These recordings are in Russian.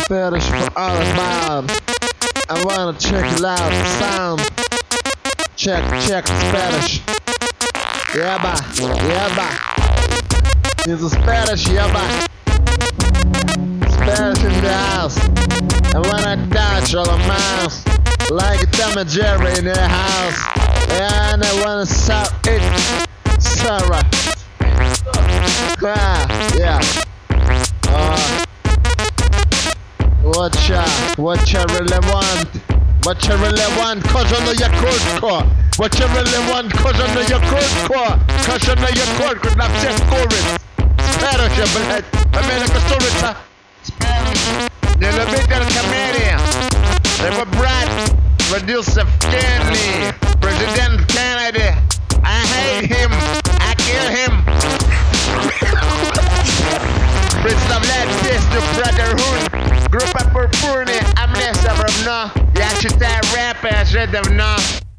Spanish for all about. I wanna check it out, sound. Check Spanish. Yaba. It's a Spanish, yaba. Spanish in the house. And when I touch all the mouse, like a Tom and Jerry in the house. And I wanna shout it, Sarah. Yeah. What you really want? What you really want? Cause I know you're cold. What you really want? Cause I know you're cold. Cause I know you're cold. На всех курит. Спэрэши, блядь. Америка столица. Спэрэши. Не любитель комедии. Его брат родился в Кении. Президент Кеннеди. I hate him. I kill him. Представляет песню Brotherhood. Группа Пурпурная, а мне все равно. Я читаю рэп уже давно.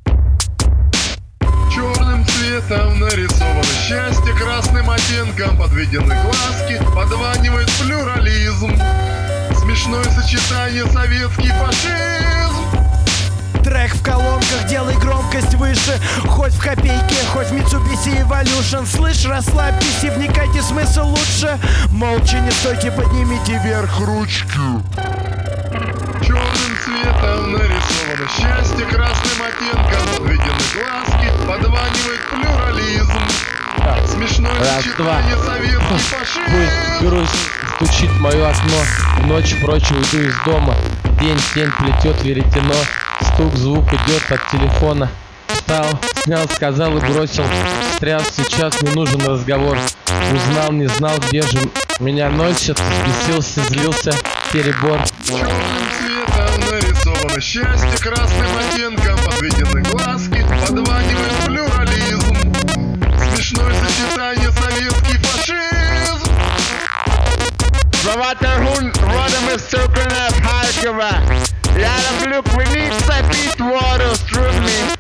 Черным цветом нарисовано счастье, красным оттенком подведены глазки, подванивает плюрализм. Смешное сочетание советский фашизм. Трек в колонках, делай громкость выше. Хоть в копейке, хоть в Mitsubishi Evolution. Слышь, расслабьтесь и вникайте в смысл лучше. Молча не стойте, поднимите вверх ручки. Черным цветом нарисовано счастье, красным оттенком подведены глазки, подванивает плюрализм. Смешное сочетание советский фашизм. Грусть стучит в мое окно. Ночь прочь уйду из дома. День тень плетет веретено. Стук, звук идет от телефона. Встал, снял, сказал и бросил. Стряс, сейчас не нужен разговор. Узнал, не знал, где же меня носит. Взбесился, злился, перебор. Черным цветом нарисовано счастье, красным оттенком подведены глазки, подванивает плюрализм. Смешное сочетание советский фашизм. Brotherhood, родом из церкви Харькова. Я люблю, we need to beat water through me.